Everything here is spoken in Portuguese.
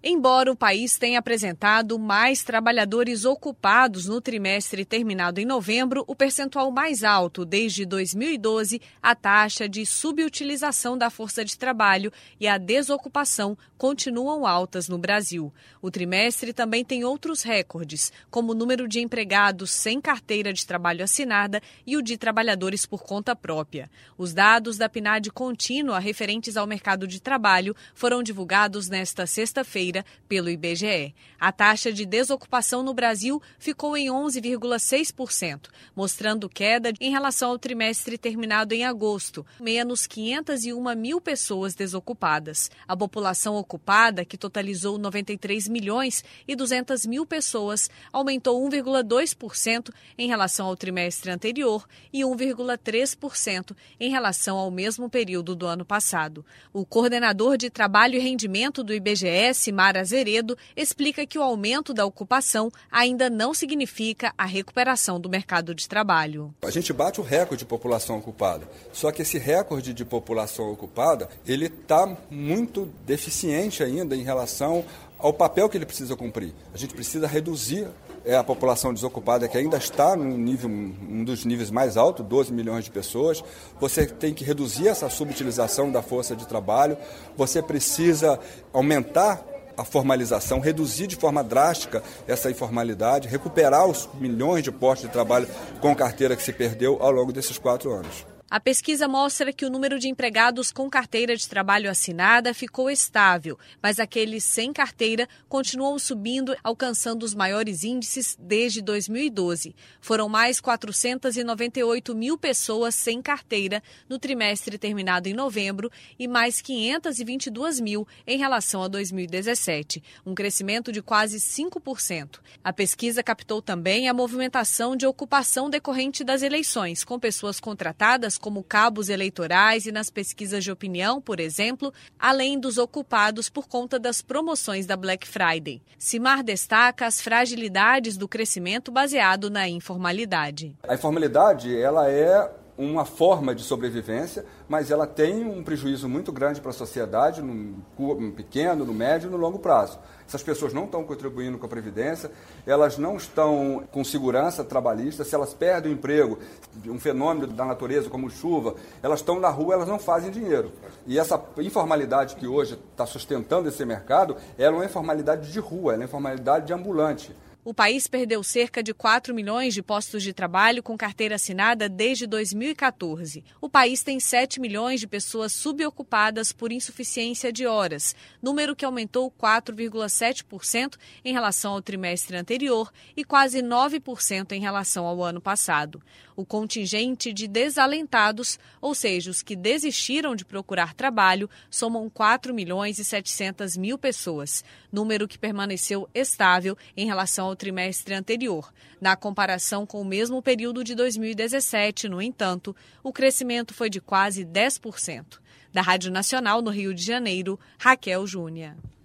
Embora o país tenha apresentado mais trabalhadores ocupados no trimestre terminado em novembro, o percentual mais alto desde 2012, a taxa de subutilização da força de trabalho e a desocupação continuam altas no Brasil. O trimestre também tem outros recordes, como o número de empregados sem carteira de trabalho assinada e o de trabalhadores por conta própria. Os dados da PNAD contínua referentes ao mercado de trabalho foram divulgados nesta sexta-feira pelo IBGE. A taxa de desocupação no Brasil ficou em 11,6%, mostrando queda em relação ao trimestre terminado em agosto, menos 501 mil pessoas desocupadas. A população ocupada, que totalizou 93 milhões e 200 mil pessoas, aumentou 1,2% em relação ao trimestre anterior e 1,3% em relação ao mesmo período do ano passado. O coordenador de Trabalho e Rendimento do IBGE, Simar Azeredo, explica que o aumento da ocupação ainda não significa a recuperação do mercado de trabalho. A gente bate o recorde de população ocupada, só que esse recorde de população ocupada, ele está muito deficiente ainda em relação ao papel que ele precisa cumprir. A gente precisa reduzir a população desocupada, que ainda está um dos níveis mais altos, 12 milhões de pessoas. Você tem que reduzir essa subutilização da força de trabalho, você precisa aumentar a formalização, reduzir de forma drástica essa informalidade, recuperar os milhões de postos de trabalho com carteira que se perdeu ao longo desses 4 anos. A pesquisa mostra que o número de empregados com carteira de trabalho assinada ficou estável, mas aqueles sem carteira continuam subindo, alcançando os maiores índices desde 2012. Foram mais 498 mil pessoas sem carteira no trimestre terminado em novembro e mais 522 mil em relação a 2017, um crescimento de quase 5%. A pesquisa captou também a movimentação de ocupação decorrente das eleições, com pessoas contratadas como cabos eleitorais e nas pesquisas de opinião, por exemplo, além dos ocupados por conta das promoções da Black Friday. Simar destaca as fragilidades do crescimento baseado na informalidade. A informalidade, ela é uma forma de sobrevivência, mas ela tem um prejuízo muito grande para a sociedade, no pequeno, no médio e no longo prazo. Essas pessoas não estão contribuindo com a Previdência, elas não estão com segurança trabalhista, se elas perdem o emprego, um fenômeno da natureza como chuva, elas estão na rua, elas não fazem dinheiro. E essa informalidade que hoje está sustentando esse mercado, ela é uma informalidade de rua, ela é uma informalidade de ambulante. O país perdeu cerca de 4 milhões de postos de trabalho com carteira assinada desde 2014. O país tem 7 milhões de pessoas subocupadas por insuficiência de horas, número que aumentou 4,7% em relação ao trimestre anterior e quase 9% em relação ao ano passado. O contingente de desalentados, ou seja, os que desistiram de procurar trabalho, somam 4 milhões e 700 mil pessoas, número que permaneceu estável em relação ao trimestre anterior. Na comparação com o mesmo período de 2017, no entanto, o crescimento foi de quase 10%. Da Rádio Nacional no Rio de Janeiro, Raquel Júnior.